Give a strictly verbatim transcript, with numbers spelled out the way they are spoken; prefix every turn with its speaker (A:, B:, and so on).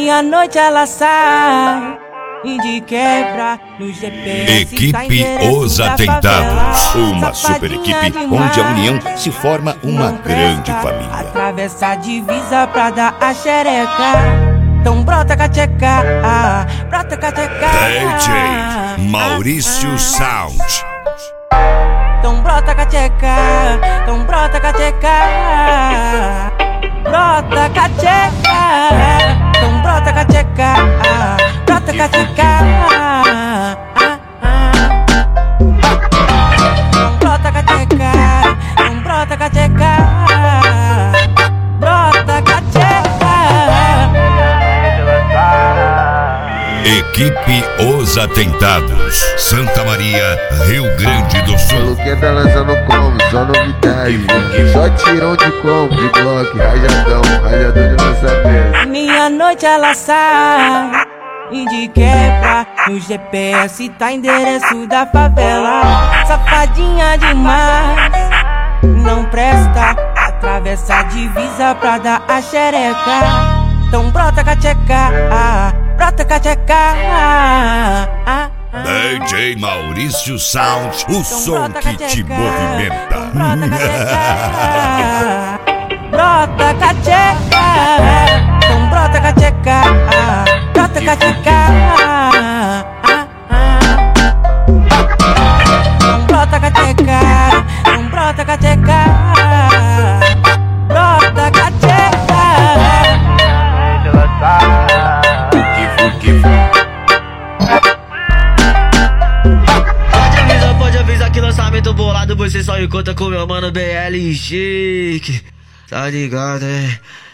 A: meia-noite ela sai e de quebra no G P S.
B: Equipe Os Atentados, uma super equipe onde a união se forma uma grande família.
A: Atravessa a divisa pra dar a xereca. Então brota cacheca, ah, brota cacheca.
B: D J Maurício Sound.
A: Então brota cacheca, então brota cacheca. Brota cacheca, então brota cacheca, ah, brota cacheca. Ah, ah. Então brota cacheca, então brota cacheca. Brota cacheca.
B: Equipe Os Atentados, Santa Maria, Rio Grande do Sul.
C: Falou que tá lançando como, só novidade. Só tirão de como, de bloco, rajadão, rajadão de lançamento.
A: Meia-noite ela sai e de quebra no G P S tá endereço da favela. Safadinha demais, não presta. Atravessa a divisa pra dar a xereca. Então brota cacheca, ah, brota cacheca. Ah, ah, ah.
B: D J Maurício Sound, o
A: Então
B: som
A: brota
B: que
A: cacheca,
B: te movimenta.
A: então brota cacheca. Brota cacheca, então brota cacheca, ah, brota cacheca. Ah, ah. Então brota cacheca, então brota cacheca. Brota cacheca.
D: Pode avisar que lançamento bolado, você só encontra com meu mano B L Chique. Tá ligado, é?